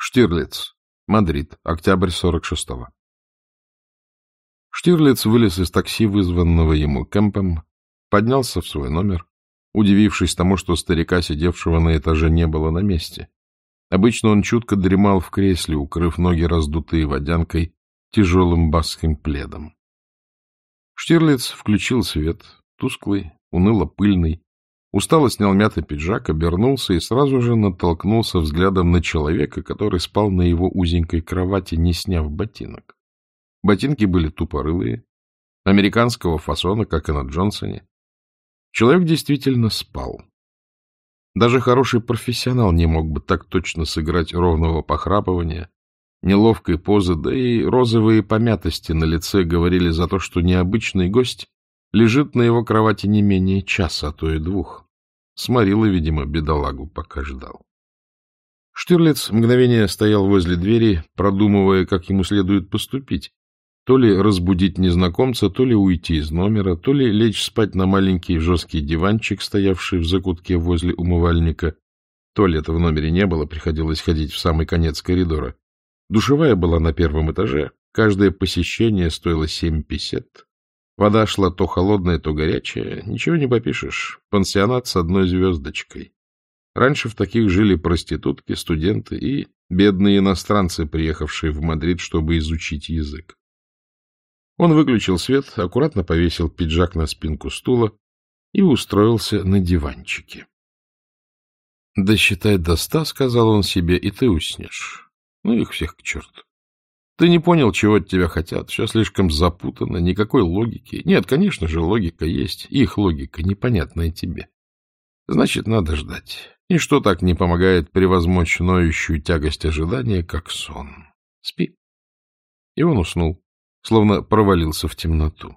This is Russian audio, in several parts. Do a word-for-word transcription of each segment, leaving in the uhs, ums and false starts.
Штирлиц. Мадрид. Октябрь сорок шестого. Штирлиц вылез из такси, вызванного ему Кэмпом, поднялся в свой номер, удивившись тому, что старика, сидевшего на этаже, не было на месте. Обычно он чутко дремал в кресле, укрыв ноги, раздутые водянкой, тяжелым басским пледом. Штирлиц включил свет, тусклый, уныло-пыльный, устало снял мятый пиджак, обернулся и сразу же натолкнулся взглядом на человека, который спал на его узенькой кровати, не сняв ботинок. Ботинки были тупорылые, американского фасона, как и на Джонсоне. Человек действительно спал. Даже хороший профессионал не мог бы так точно сыграть ровного похрапывания, неловкой позы, да и розовые помятости на лице говорили за то, что необычный гость лежит на его кровати не менее часа, а то и двух. Сморила, видимо, бедолагу, пока ждал. Штирлиц мгновение стоял возле двери, продумывая, как ему следует поступить. То ли разбудить незнакомца, то ли уйти из номера, то ли лечь спать на маленький жесткий диванчик, стоявший в закутке возле умывальника. Туалета в номере не было, приходилось ходить в самый конец коридора. Душевая была на первом этаже, каждое посещение стоило семь песет. Вода шла то холодная, то горячая, ничего не попишешь, пансионат с одной звездочкой. Раньше в таких жили проститутки, студенты и бедные иностранцы, приехавшие в Мадрид, чтобы изучить язык. Он выключил свет, аккуратно повесил пиджак на спинку стула и устроился на диванчике. — Досчитай до ста, — сказал он себе, — и ты уснешь. Ну, их всех к черту. Ты не понял, чего от тебя хотят, все слишком запутано, никакой логики. Нет, конечно же, логика есть, их логика, непонятная тебе. Значит, надо ждать. Ничто так не помогает превозмочь ноющую тягость ожидания, как сон. Спи. И он уснул, словно провалился в темноту.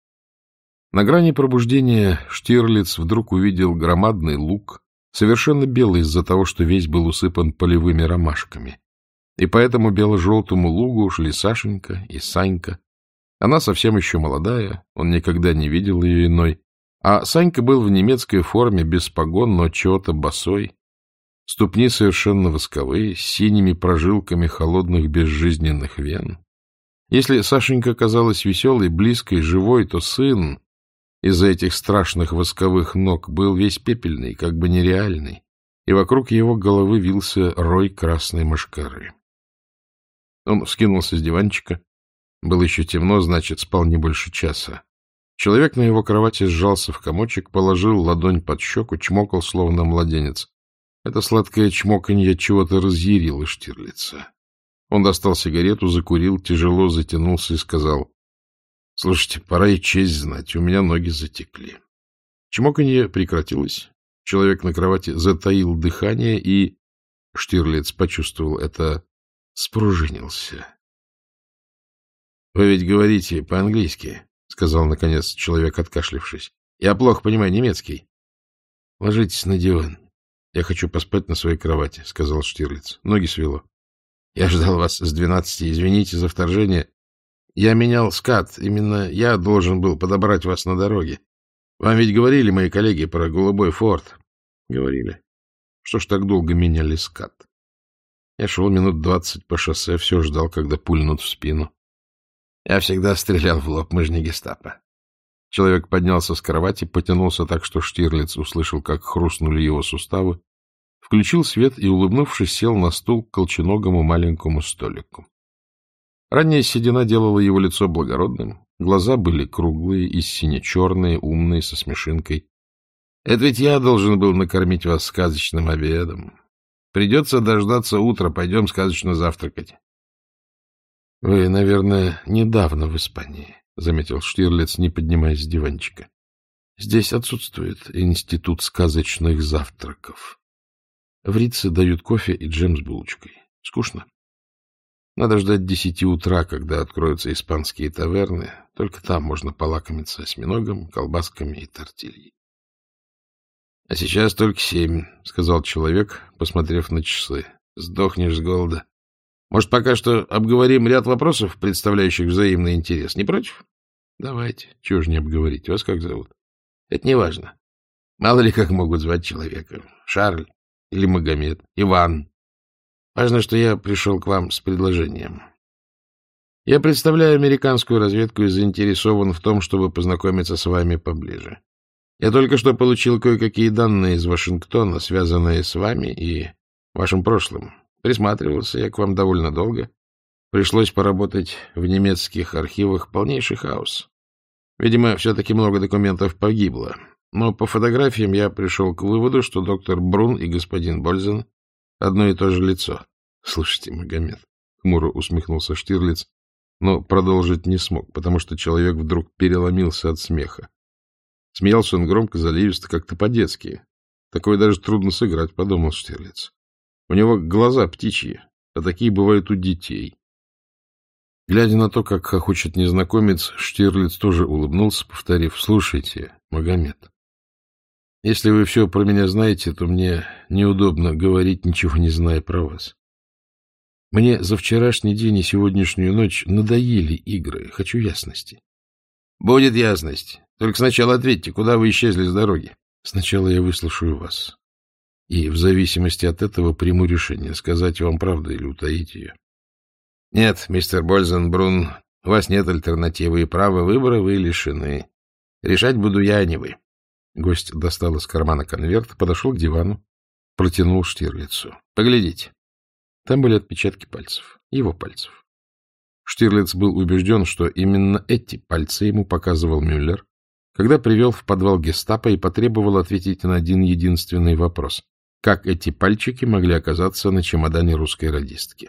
На грани пробуждения Штирлиц вдруг увидел громадный луг, совершенно белый из-за того, что весь был усыпан полевыми ромашками. И по этому бело-желтому лугу шли Сашенька и Санька. Она совсем еще молодая, он никогда не видел ее иной. А Санька был в немецкой форме, без погон, но чего-то босой. Ступни совершенно восковые, с синими прожилками холодных безжизненных вен. Если Сашенька казалась веселой, близкой, живой, то сын из-за этих страшных восковых ног был весь пепельный, как бы нереальный, и вокруг его головы вился рой красной мошкары. Он вскинулся с диванчика. Было еще темно, значит, спал не больше часа. Человек на его кровати сжался в комочек, положил ладонь под щеку, чмокал, словно младенец. Это сладкое чмоканье чего-то разъярило Штирлица. Он достал сигарету, закурил, тяжело затянулся и сказал: — Слушайте, пора и честь знать, у меня ноги затекли. Чмоканье прекратилось. Человек на кровати затаил дыхание, и Штирлиц почувствовал это, спружинился. — Вы ведь говорите по-английски, — сказал, наконец, человек, откашлившись. — Я плохо понимаю немецкий. — Ложитесь на диван. Я хочу поспать на своей кровати, — сказал Штирлиц. Ноги свело. — Я ждал вас с двенадцати. Извините за вторжение. Я менял скат. Именно я должен был подобрать вас на дороге. Вам ведь говорили мои коллеги про голубой форт? — Говорили. — Что ж так долго меняли скат? Я шел минут двадцать по шоссе, все ждал, когда пульнут в спину. Я всегда стрелял в лоб, мы же не гестапо. Человек поднялся с кровати, потянулся так, что Штирлиц услышал, как хрустнули его суставы, включил свет и, улыбнувшись, сел на стул к колченогому маленькому столику. Ранняя седина делала его лицо благородным, глаза были круглые и сине-черные, умные, со смешинкой. — Это ведь я должен был накормить вас сказочным обедом. Придется дождаться утра, пойдем сказочно завтракать. — Вы, наверное, недавно в Испании, — заметил Штирлиц, не поднимаясь с диванчика. — Здесь отсутствует институт сказочных завтраков. В Ритце дают кофе и джем с булочкой. Скучно. Надо ждать десяти утра, когда откроются испанские таверны. Только там можно полакомиться осьминогом, колбасками и тортильей. — А сейчас только семь, — сказал человек, посмотрев на часы. — Сдохнешь с голода. Может, пока что обговорим ряд вопросов, представляющих взаимный интерес. Не против? — Давайте. Чего же не обговорить? Вас как зовут? — Это не важно. Мало ли как могут звать человека. Шарль или Магомед, Иван. Важно, что я пришел к вам с предложением. Я представляю американскую разведку и заинтересован в том, чтобы познакомиться с вами поближе. Я только что получил кое-какие данные из Вашингтона, связанные с вами и вашим прошлым. Присматривался я к вам довольно долго. Пришлось поработать в немецких архивах, полнейший хаос. Видимо, все-таки много документов погибло. Но по фотографиям я пришел к выводу, что доктор Брун и господин Бользен одно и то же лицо. — Слушайте, Магомед, — хмуро усмехнулся Штирлиц, но продолжить не смог, потому что человек вдруг переломился от смеха. Смеялся он громко, заливисто, как-то по-детски. Такое даже трудно сыграть, — подумал Штирлиц. У него глаза птичьи, а такие бывают у детей. Глядя на то, как хохочет незнакомец, Штирлиц тоже улыбнулся, повторив: — Слушайте, Магомед, если вы все про меня знаете, то мне неудобно говорить, ничего не зная про вас. Мне за вчерашний день и сегодняшнюю ночь надоели игры. Хочу ясности. — Будет ясность. Только сначала ответьте, куда вы исчезли с дороги? — Сначала я выслушаю вас. И в зависимости от этого приму решение, сказать вам правду или утаить ее. — Нет, мистер Бользен-Брун, у вас нет альтернативы, и права выбора вы лишены. Решать буду я, а не вы. Гость достал из кармана конверт, подошел к дивану, протянул Штирлицу. — Поглядите. Там были отпечатки пальцев, его пальцев. Штирлиц был убежден, что именно эти пальцы ему показывал Мюллер, когда привел в подвал гестапо и потребовал ответить на один единственный вопрос: как эти пальчики могли оказаться на чемодане русской радистки?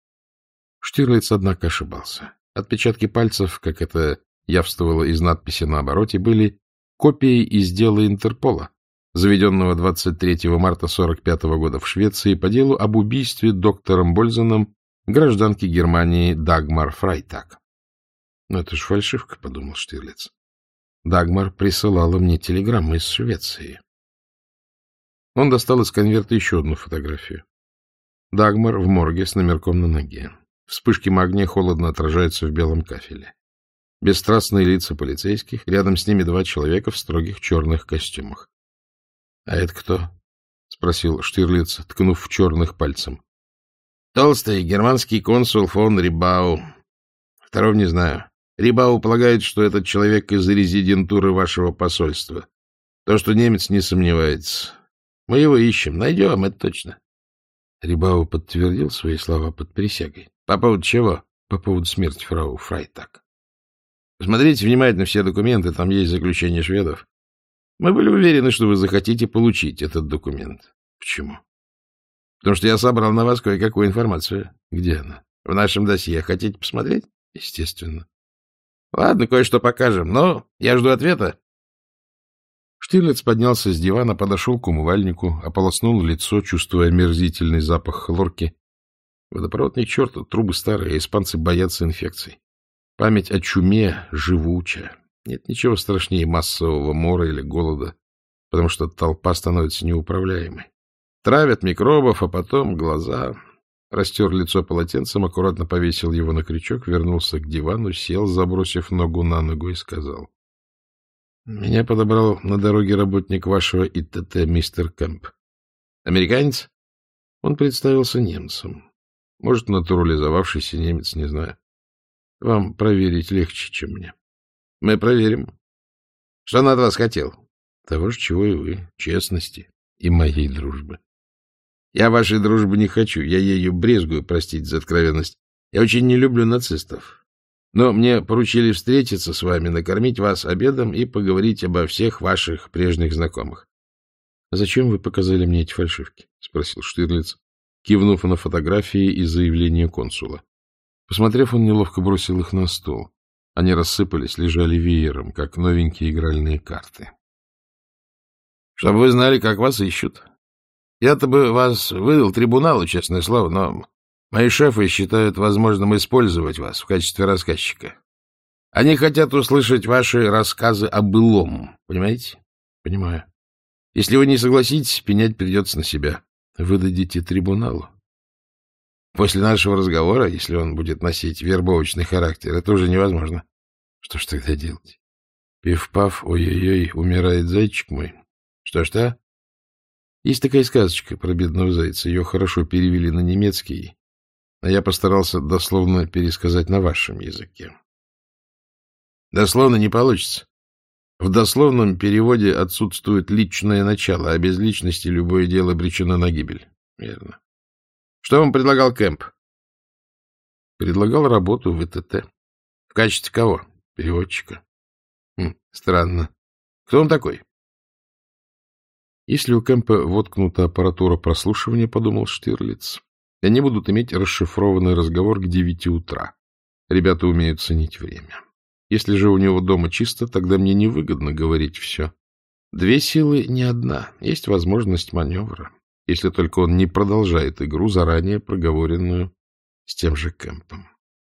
Штирлиц, однако, ошибался. Отпечатки пальцев, как это явствовало из надписи на обороте, были копией из дела Интерпола, заведенного двадцать третьего марта сорок пятого года в Швеции по делу об убийстве доктором Бользеном гражданки Германии Дагмар Фрайтаг. — Но это ж фальшивка, — подумал Штирлиц. Дагмар присылала мне телеграмму из Швеции. Он достал из конверта еще одну фотографию. Дагмар в морге с номерком на ноге. Вспышки магния холодно отражаются в белом кафеле. Бесстрастные лица полицейских, рядом с ними два человека в строгих черных костюмах. — А это кто? — спросил Штирлиц, ткнув в черных пальцем. — Толстый германский консул фон Рибау. Второго не знаю. Рибау полагает, что этот человек из резидентуры вашего посольства. То, что немец, не сомневается. Мы его ищем. Найдем, это точно. Рибау подтвердил свои слова под присягой. — По поводу чего? — По поводу смерти фрау Фрайтаг. — Посмотрите внимательно все документы, там есть заключение шведов. Мы были уверены, что вы захотите получить этот документ. — Почему? — Потому что я собрал на вас кое-какую информацию. — Где она? — В нашем досье. Хотите посмотреть? — Естественно. — Ладно, кое-что покажем, но я жду ответа. Штирлиц поднялся с дивана, подошел к умывальнику, ополоснул лицо, чувствуя омерзительный запах хлорки. Водопровод ни к черту, трубы старые, испанцы боятся инфекций. Память о чуме живуча. Нет ничего страшнее массового мора или голода, потому что толпа становится неуправляемой. Травят микробов, а потом глаза. Растер лицо полотенцем, аккуратно повесил его на крючок, вернулся к дивану, сел, забросив ногу на ногу, и сказал: — Меня подобрал на дороге работник вашего ИТТ, мистер Кэмп. — Американец? Он представился немцем. Может, натурализовавшийся немец, не знаю. Вам проверить легче, чем мне. — Мы проверим. — Что он от вас хотел? — Того же, чего и вы. Честности и моей дружбы. — Я вашей дружбы не хочу. Я ею брезгую, простите за откровенность. Я очень не люблю нацистов. Но мне поручили встретиться с вами, накормить вас обедом и поговорить обо всех ваших прежних знакомых. — Зачем вы показали мне эти фальшивки? — спросил Штирлиц, кивнув на фотографии и заявление консула. Посмотрев, он неловко бросил их на стол. Они рассыпались, лежали веером, как новенькие игральные карты. — Чтобы вы знали, как вас ищут. Я-то бы вас выдал трибуналу, честное слово, но мои шефы считают возможным использовать вас в качестве рассказчика. Они хотят услышать ваши рассказы о былом, понимаете? — Понимаю. Если вы не согласитесь, пенять придется на себя. Выдадите трибуналу. После нашего разговора, если он будет носить вербовочный характер, это уже невозможно. Что ж тогда делать? Пиф-паф, ой-ой-ой, умирает зайчик мой. Что-что? Есть такая сказочка про бедного зайца. Ее хорошо перевели на немецкий, а я постарался дословно пересказать на вашем языке. Дословно не получится. В дословном переводе отсутствует личное начало, а без личности любое дело обречено на гибель. Верно. Что вам предлагал Кэмп? Предлагал работу в ИТТ. В качестве кого? Переводчика. Хм, странно. Кто он такой? Если у Кэмпа воткнута аппаратура прослушивания, подумал Штирлиц, они будут иметь расшифрованный разговор к девяти утра. Ребята умеют ценить время. Если же у него дома чисто, тогда мне невыгодно говорить все. Две силы не одна. Есть возможность маневра, если только он не продолжает игру, заранее проговоренную с тем же Кэмпом.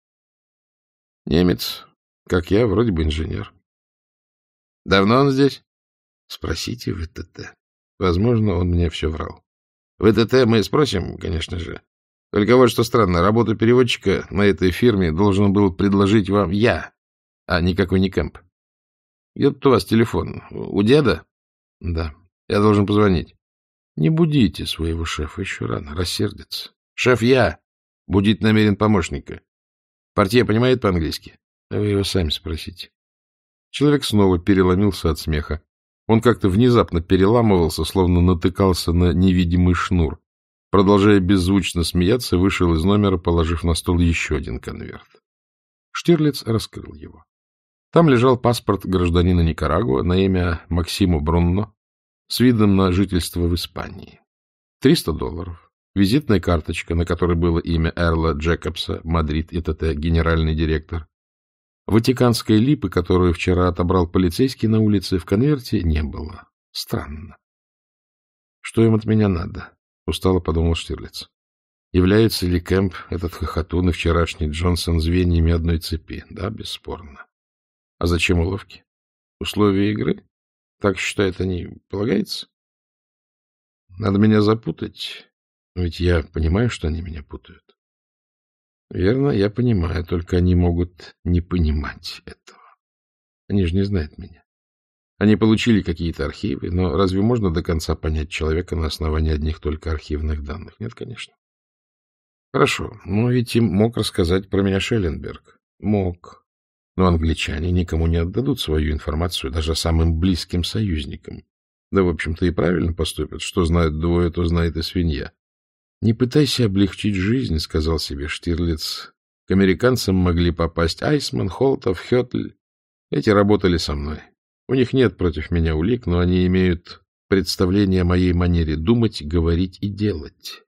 Немец, как я, вроде бы инженер. Давно он здесь? Спросите в ИТТ. Возможно, он мне все врал. В ИТТ мы спросим, конечно же. Только вот что странно, работу переводчика на этой фирме должен был предложить вам я, а никакой не Кэмп. Где тут у вас телефон? У деда? Да. Я должен позвонить. Не будите своего шефа, еще рано, рассердится. Шеф я. Будить намерен помощника. Портье понимает по-английски? А вы его сами спросите. Человек снова переломился от смеха. Он как-то внезапно переламывался, словно натыкался на невидимый шнур. Продолжая беззвучно смеяться, вышел из номера, положив на стол еще один конверт. Штирлиц раскрыл его. Там лежал паспорт гражданина Никарагуа на имя Максимо Брунно с видом на жительство в Испании. триста долларов. Визитная карточка, на которой было имя Эрла Джекобса, Мадрид, ИТТ, генеральный директор. Ватиканской липы, которую вчера отобрал полицейский на улице, в конверте не было. Странно. Что им от меня надо? Устало подумал Штирлиц. Является ли Кэмп, этот хохотун и вчерашний Джонсон звеньями одной цепи? Да, бесспорно. А зачем уловки? Условия игры? Так считают они, полагается? Надо меня запутать, ведь я понимаю, что они меня путают. Верно, я понимаю, только они могут не понимать этого. Они же не знают меня. Они получили какие-то архивы, но разве можно до конца понять человека на основании одних только архивных данных? Нет, конечно. Хорошо, но ведь им мог рассказать про меня Шелленберг. Мог. Но англичане никому не отдадут свою информацию, даже самым близким союзникам. Да, в общем-то, и правильно поступят. Что знают двое, то знает и свинья. Не пытайся облегчить жизнь, — сказал себе Штирлиц. К американцам могли попасть Айсман, Холтов, Хётль. Эти работали со мной. У них нет против меня улик, но они имеют представление о моей манере думать, говорить и делать.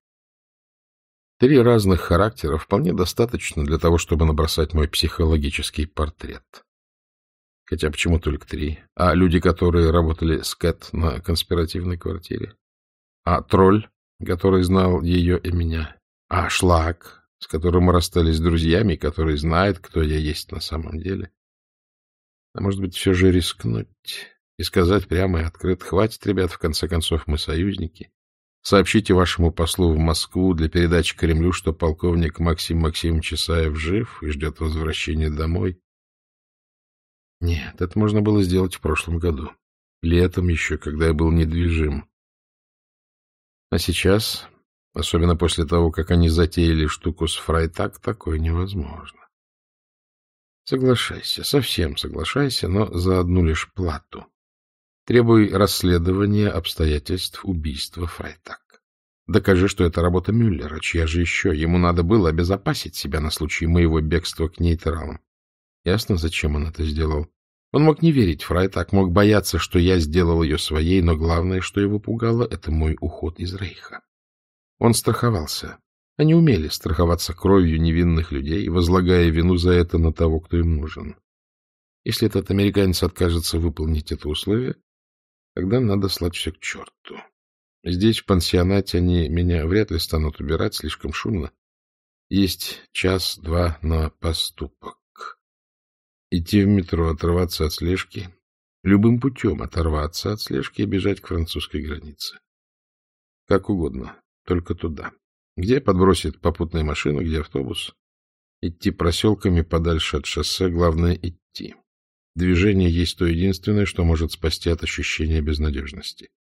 Три разных характера вполне достаточно для того, чтобы набросать мой психологический портрет. Хотя почему только три? А люди, которые работали с Кэт на конспиративной квартире? А тролль, который знал ее и меня? А Шлак, с которым мы расстались друзьями, который знает, кто я есть на самом деле? А может быть, все же рискнуть и сказать прямо и открыто: хватит, ребят, в конце концов, мы союзники. Сообщите вашему послу в Москву для передачи Кремлю, что полковник Максим Максимович Исаев жив и ждет возвращения домой. Нет, это можно было сделать в прошлом году. Летом еще, когда я был недвижим. А сейчас, особенно после того, как они затеяли штуку с Фрайтаг, такое невозможно. Соглашайся, совсем соглашайся, но за одну лишь плату. Требуй расследования обстоятельств убийства Фрайтаг. Докажи, что это работа Мюллера, чья же еще. Ему надо было обезопасить себя на случай моего бегства к нейтралам. Ясно, зачем он это сделал? Он мог не верить Фрайтаг, мог бояться, что я сделал ее своей, но главное, что его пугало, это мой уход из Рейха. Он страховался. Они умели страховаться кровью невинных людей, возлагая вину за это на того, кто им нужен. Если этот американец откажется выполнить это условие, тогда надо слать все к черту. Здесь, в пансионате, они меня вряд ли станут убирать, слишком шумно. Есть час-два на поступок. Идти в метро, оторваться от слежки, любым путем оторваться от слежки и бежать к французской границе. Как угодно, только туда. Где подбросит попутная машина, где автобус. Идти проселками подальше от шоссе, главное идти. Движение есть то единственное, что может спасти от ощущения безнадежности.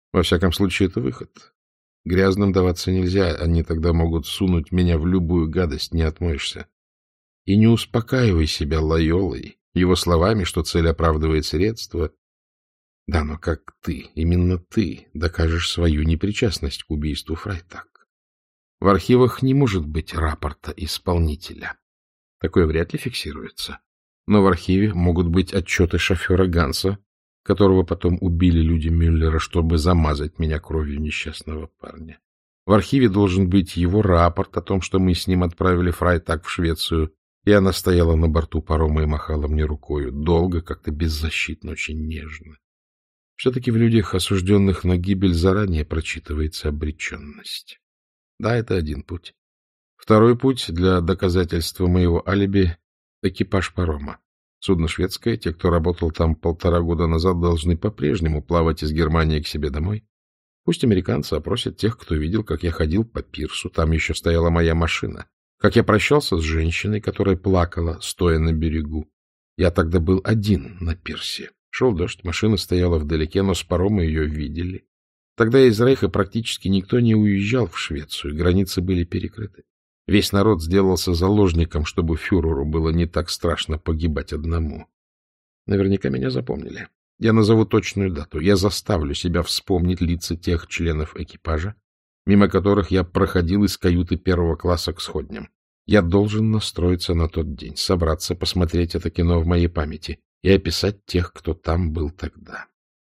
Во всяком случае, это выход. Грязным даваться нельзя, они тогда могут сунуть меня в любую гадость, не отмоешься. И не успокаивай себя Лойолой, его словами, что цель оправдывает средства. Да, но как ты, именно ты, докажешь свою непричастность к убийству Фрайтак? В архивах не может быть рапорта исполнителя. Такое вряд ли фиксируется. Но в архиве могут быть отчеты шофера Ганса, которого потом убили люди Мюллера, чтобы замазать меня кровью несчастного парня. В архиве должен быть его рапорт о том, что мы с ним отправили Фрайтак в Швецию, и она стояла на борту парома и махала мне рукою. Долго, как-то беззащитно, очень нежно. Все-таки в людях, осужденных на гибель, заранее прочитывается обреченность. Да, это один путь. Второй путь для доказательства моего алиби — экипаж парома. Судно шведское, те, кто работал там полтора года назад, должны по-прежнему плавать из Германии к себе домой. Пусть американцы опросят тех, кто видел, как я ходил по пирсу, там еще стояла моя машина, как я прощался с женщиной, которая плакала, стоя на берегу. Я тогда был один на пирсе. Шел дождь, машина стояла вдалеке, но с парома ее видели. Тогда из Рейха практически никто не уезжал в Швецию, границы были перекрыты. Весь народ сделался заложником, чтобы фюреру было не так страшно погибать одному. Наверняка меня запомнили. Я назову точную дату. Я заставлю себя вспомнить лица тех членов экипажа, мимо которых я проходил из каюты первого класса к сходням. Я должен настроиться на тот день, собраться, посмотреть это кино в моей памяти и описать тех, кто там был тогда.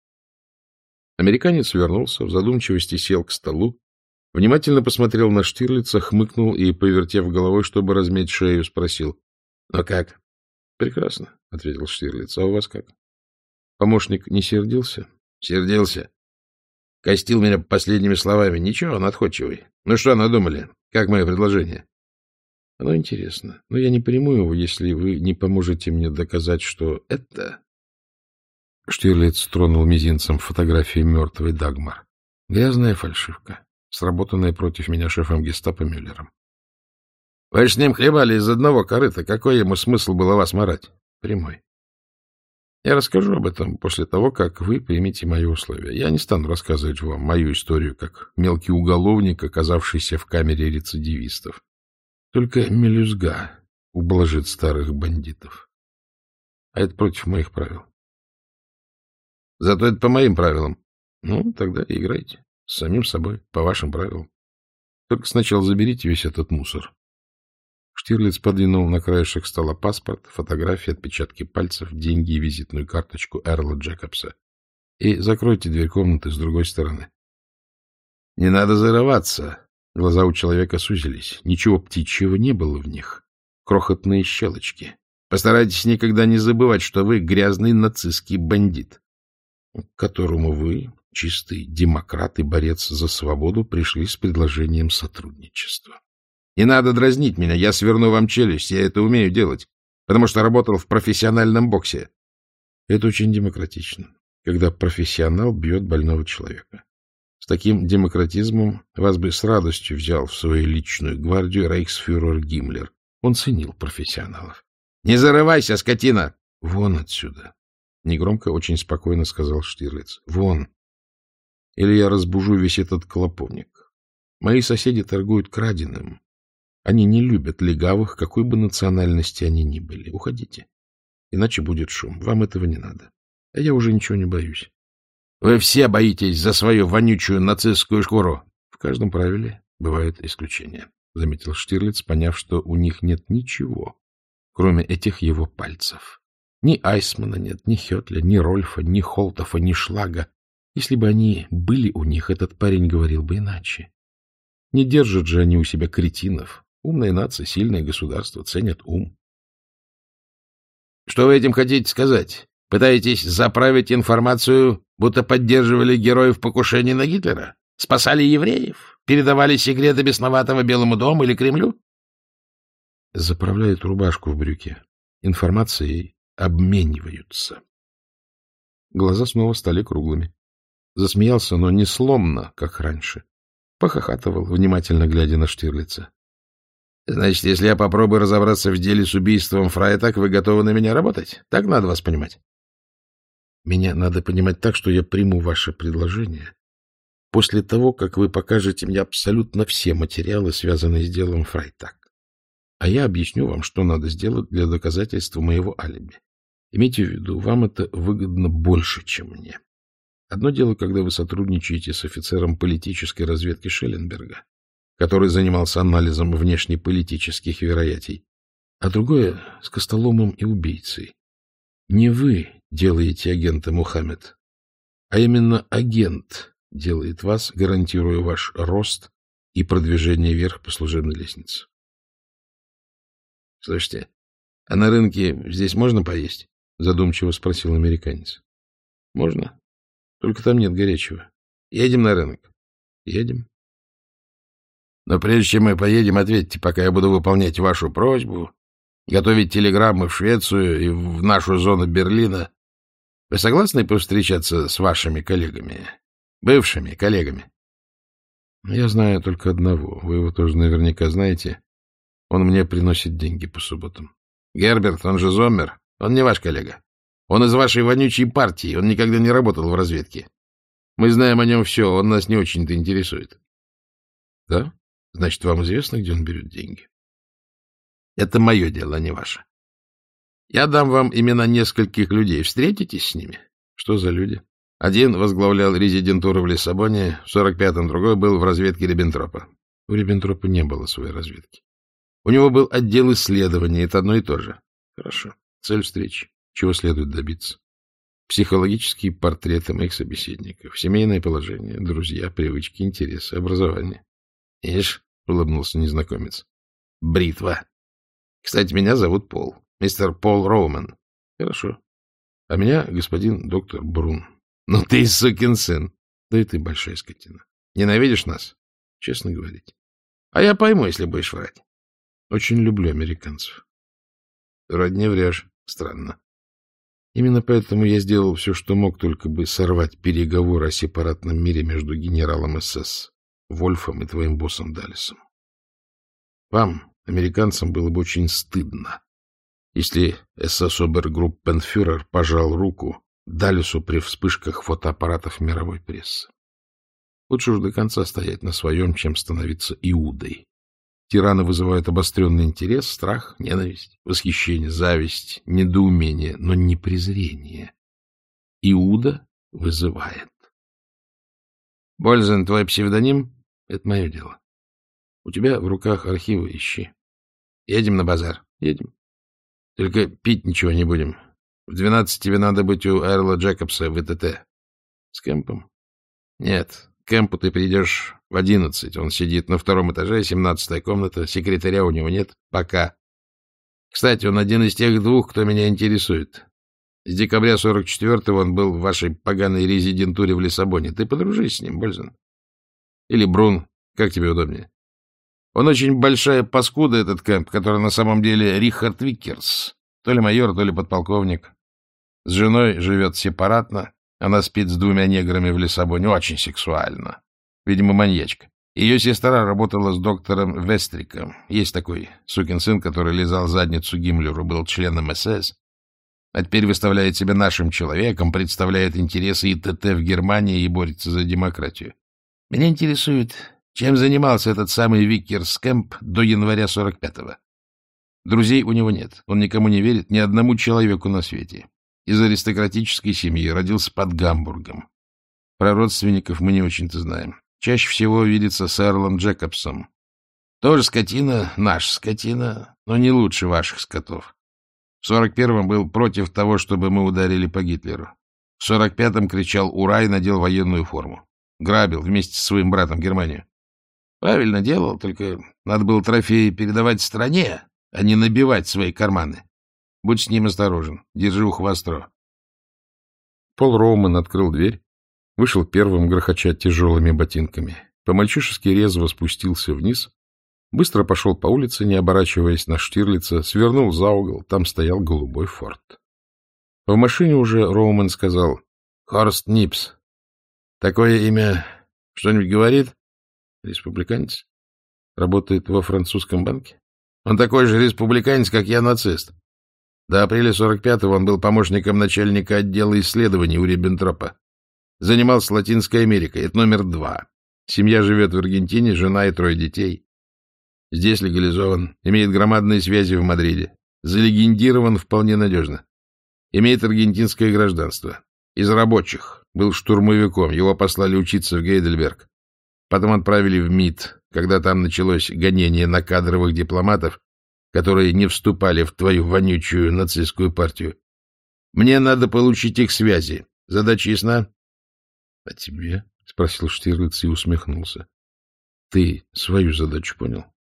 Американец вернулся, в задумчивости сел к столу, внимательно посмотрел на Штирлица, хмыкнул и, повертев головой, чтобы размять шею, спросил: — Ну как? — Прекрасно, — ответил Штирлиц. — А у вас как? Помощник не сердился? — Сердился. Костил меня последними словами. Ничего, он отходчивый. Ну что надумали? Как мое предложение? — Оно интересно, но я не приму его, если вы не поможете мне доказать, что это... Штирлиц тронул мизинцем фотографию мертвой Дагмар. Грязная фальшивка, сработанная против меня шефом гестапо Мюллером. — Вы же с ним хлебали из одного корыта. Какой ему смысл было вас марать? — Прямой. Я расскажу об этом после того, как вы примете мои условия. Я не стану рассказывать вам мою историю, как мелкий уголовник, оказавшийся в камере рецидивистов. Только мелюзга ублажит старых бандитов. А это против моих правил. Зато это по моим правилам. Ну, тогда играйте. С самим собой, по вашим правилам. Только сначала заберите весь этот мусор. Штирлиц подвинул на краешек стола паспорт, фотографии, отпечатки пальцев, деньги и визитную карточку Эрла Джекобса. И закройте дверь комнаты с другой стороны. — Не надо зарываться. Глаза у человека сузились. Ничего птичьего не было в них. Крохотные щелочки. Постарайтесь никогда не забывать, что вы грязный нацистский бандит, к которому вы, чистый демократ и борец за свободу, пришли с предложением сотрудничества. Не надо дразнить меня, я сверну вам челюсть, я это умею делать, потому что работал в профессиональном боксе. Это очень демократично, когда профессионал бьет больного человека. С таким демократизмом вас бы с радостью взял в свою личную гвардию рейхсфюрер Гиммлер. Он ценил профессионалов. — Не зарывайся, скотина! — Вон отсюда! — негромко, очень спокойно сказал Штирлиц. — Вон! Или я разбужу весь этот клоповник. Мои соседи торгуют краденым. Они не любят легавых, какой бы национальности они ни были. Уходите, иначе будет шум. Вам этого не надо. А я уже ничего не боюсь. — Вы все боитесь за свою вонючую нацистскую шкуру. — В каждом правиле бывают исключения, — заметил Штирлиц, поняв, что у них нет ничего, кроме этих его пальцев. Ни Айсмана нет, ни Хетля, ни Рольфа, ни Холтофа, ни Шлага. Если бы они были у них, этот парень говорил бы иначе. Не держат же они у себя кретинов. Умная нация, сильное государство, ценят ум. — Что вы этим хотите сказать? Пытаетесь заправить информацию, будто поддерживали героев покушений на Гитлера? Спасали евреев? Передавали секреты бесноватого Белому дому или Кремлю? Заправляют рубашку в брюке. Информацией обмениваются. Глаза снова стали круглыми. Засмеялся, но не сломно, как раньше. Похохатывал, внимательно глядя на Штирлица. — Значит, если я попробую разобраться в деле с убийством Фрайтак, вы готовы на меня работать? Так надо вас понимать? — Меня надо понимать так, что я приму ваше предложение, после того, как вы покажете мне абсолютно все материалы, связанные с делом Фрайтаг. А я объясню вам, что надо сделать для доказательства моего алиби. Имейте в виду, вам это выгодно больше, чем мне. Одно дело, когда вы сотрудничаете с офицером политической разведки Шелленберга, который занимался анализом внешнеполитических вероятий, а другое — с костоломом и убийцей. Не вы делаете агента, Мухаммед, а именно агент делает вас, гарантируя ваш рост и продвижение вверх по служебной лестнице. — Слушайте, а на рынке здесь можно поесть? — задумчиво спросил американец. — Можно. Только там нет горячего. Едем на рынок? — Едем. — Но прежде чем мы поедем, ответьте, пока я буду выполнять вашу просьбу, готовить телеграммы в Швецию и в нашу зону Берлина. Вы согласны повстречаться с вашими коллегами? Бывшими коллегами? — Я знаю только одного. Вы его тоже наверняка знаете. Он мне приносит деньги по субботам. — Герберт, он же Зоммер. Он не ваш коллега. Он из вашей вонючей партии. Он никогда не работал в разведке. Мы знаем о нем все. Он нас не очень-то интересует. — Да? Значит, вам известно, где он берет деньги? — Это мое дело, а не ваше. Я дам вам имена нескольких людей. Встретитесь с ними? — Что за люди? Один возглавлял резидентуру в Лиссабоне, в сорок пятом другой был в разведке Риббентропа. У Риббентропа не было своей разведки. У него был отдел исследований, это одно и то же. Хорошо. Цель встречи. Чего следует добиться? Психологические портреты моих собеседников, семейное положение, друзья, привычки, интересы, образование. — Ишь, — улыбнулся незнакомец. — Бритва. Кстати, меня зовут Пол. Мистер Пол Роумен. — Хорошо. А меня господин доктор Брун. — Ну ты сукин сын. Да и ты большая скотина. Ненавидишь нас? Честно говорить. А я пойму, если будешь врать. Очень люблю американцев. Вроде не врешь. Странно. Именно поэтому я сделал все, что мог, только бы сорвать переговоры о сепаратном мире между генералом СС Вольфом и твоим боссом Даллесом. Вам, американцам, было бы очень стыдно, если СС-обергруппенфюрер пожал руку Даллесу при вспышках фотоаппаратов мировой прессы. Лучше уж до конца стоять на своем, чем становиться Иудой. Тираны вызывают обостренный интерес, страх, ненависть, восхищение, зависть, недоумение, но не презрение. Иуда вызывает. Бользен, твой псевдоним? Это мое дело. У тебя в руках архивы, ищи. Едем на базар? Едем. Только пить ничего не будем. В двенадцать тебе надо быть у Эрла Джекобса в ИТТ. С Кэмпом? Нет. К Кэмпу ты придешь в одиннадцать. Он сидит на втором этаже, семнадцатая комната. Секретаря у него нет. Пока. Кстати, он один из тех двух, кто меня интересует. С декабря сорок четвёртого он был в вашей поганой резидентуре в Лиссабоне. Ты подружись с ним, Бользен. Или Брун. Как тебе удобнее? Он очень большая паскуда, этот Кэмп, который на самом деле Рихард Виккерс. То ли майор, то ли подполковник. С женой живет сепаратно. Она спит с двумя неграми в Лиссабоне. Очень сексуально. Видимо, маньячка. Ее сестра работала с доктором Вестриком. Есть такой сукин сын, который лизал задницу Гиммлеру, был членом СС. А теперь выставляет себя нашим человеком, представляет интересы ИТТ в Германии и борется за демократию. Меня интересует, чем занимался этот самый Виккерс Кэмп до января сорок пятого. Друзей у него нет. Он никому не верит, ни одному человеку на свете. Из аристократической семьи, родился под Гамбургом. Про родственников мы не очень-то знаем. Чаще всего видится с Эрлом Джекобсом. Тоже скотина, наша скотина, но не лучше ваших скотов. В сорок первом был против того, чтобы мы ударили по Гитлеру. В сорок пятом кричал «Ура!» и надел военную форму. Грабил вместе со своим братом Германию. Правильно делал, только надо было трофеи передавать стране, а не набивать свои карманы. Будь с ним осторожен, держи ухо востро. Пол Роумен открыл дверь, вышел первым, грохоча тяжелыми ботинками. По-мальчишески резво спустился вниз, быстро пошел по улице, не оборачиваясь на Штирлица, свернул за угол, там стоял голубой форт. В машине уже Роумен сказал: «Хорст Нипс. Такое имя что-нибудь говорит?» «Республиканец. Работает во французском банке. Он такой же республиканец, как я, нацист. До апреля сорок пятого он был помощником начальника отдела исследований у Риббентропа. Занимался Латинской Америкой. Это номер два. Семья живет в Аргентине, жена и трое детей. Здесь легализован. Имеет громадные связи в Мадриде. Залегендирован вполне надежно. Имеет аргентинское гражданство. Из рабочих. Был штурмовиком. Его послали учиться в Гейдельберг. Потом отправили в МИД, когда там началось гонение на кадровых дипломатов, которые не вступали в твою вонючую нацистскую партию. Мне надо получить их связи. Задача ясна? — А тебе? — спросил Штирлиц и усмехнулся. — Ты свою задачу понял?